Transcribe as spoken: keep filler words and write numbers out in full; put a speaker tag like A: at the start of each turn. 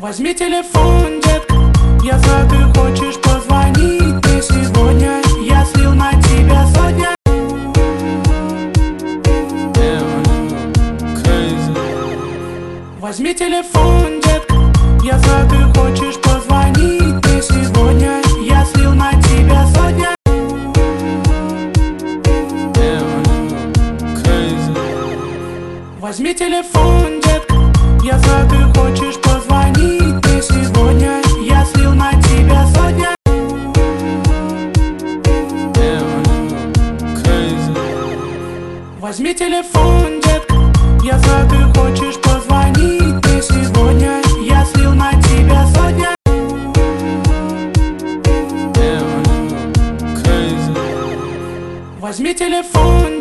A: Возьми телефон, детка, я знаю, ты хочешь позвонить мне сегодня. Я слил на тебя сотня. Возьми телефон, детка, я знаю, ты хочешь позвонить мне сегодня. Я слил на тебя сотня. Возьми телефон, детка, я знаю, ты хочешь позвонить мне сегодня. Я слил на тебя сотня. Возьми телефон, детка, я знаю, ты хочешь позвонить мне сегодня. Я слил на тебя сотня. Возьми телефон.